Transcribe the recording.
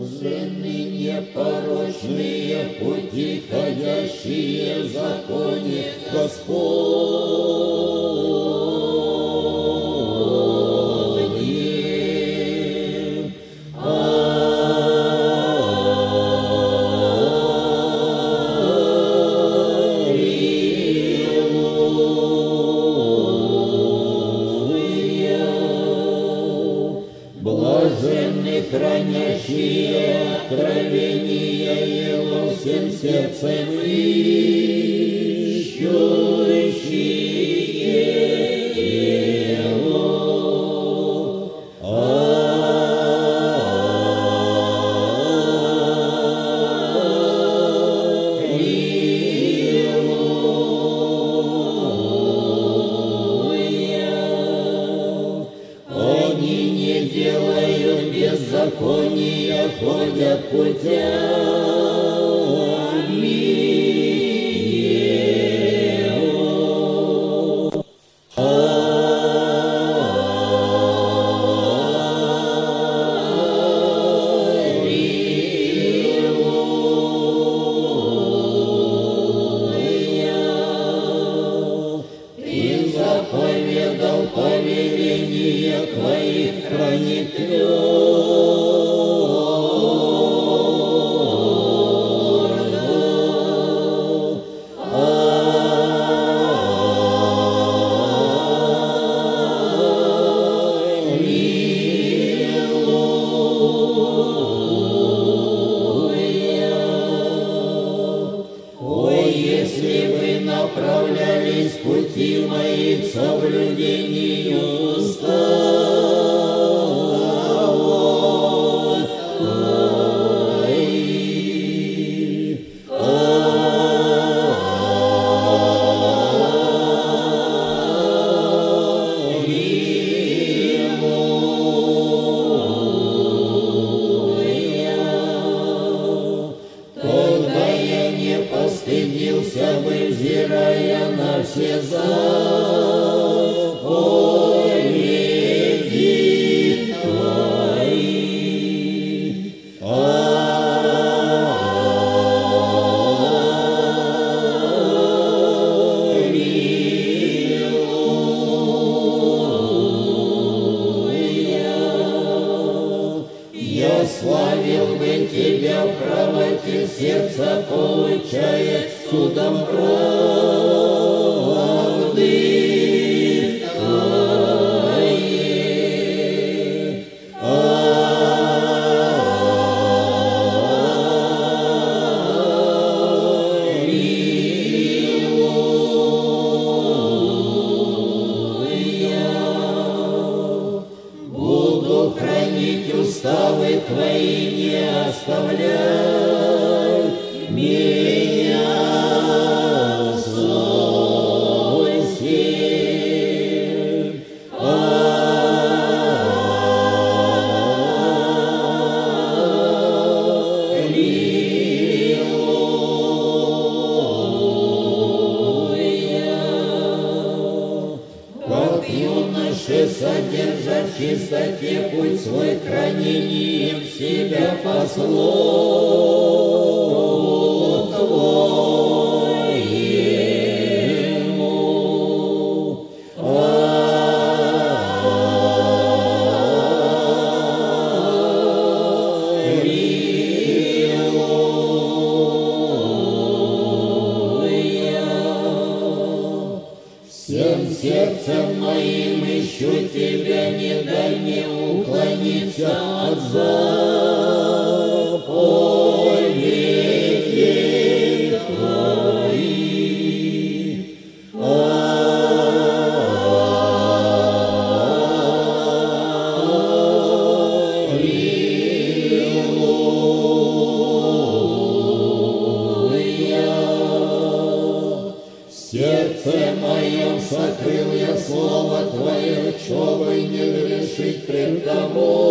Жены непорочные, пути ходящие в законе Господнем. Блаженны хранящие откровения Его всем сердцем ищущие Его. Они не делают беззакония, ходят путями Его. Ты заповедал повеления Твоих, хранить Ой, если вы направлялись в пути моих к соблюдению уставов Твоих. Тогда я не постыдился бы, взирая на все заповеди Твои. Я славил бы Тебя в правоте, сердца получая судом правды Твоей. Буду хранить уставы Твои, не оставляй меня совсем. Как юноши содержат в чистоте путь свой, хранением себя по слову Твоему. Всем сердцем моим ищу Тебя, не дай мне уклониться от заповедей Твоих. В сердце моем сокрыл я слово Твое, чтобы не грешить пред Тобой.